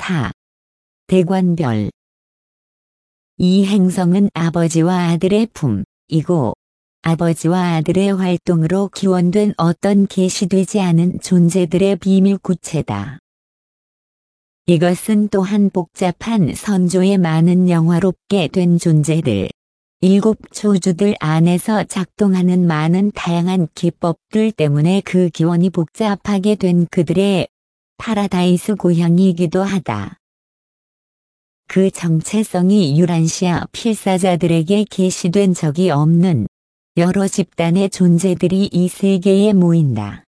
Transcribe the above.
하. 대관별. 이 행성은 아버지와 아들의 품이고 아버지와 아들의 활동으로 기원된 어떤 계시되지 않은 존재들의 비밀 구체다. 이것은 또한 복잡한 선조에 많은 영화롭게 된 존재들, 일곱 초주들 안에서 작동하는 많은 다양한 기법들 때문에 그 기원이 복잡하게 된 그들의 파라다이스 고향이기도 하다. 그 정체성이 유란시아 필사자들에게 계시된 적이 없는 여러 집단의 존재들이 이 세계에 모인다.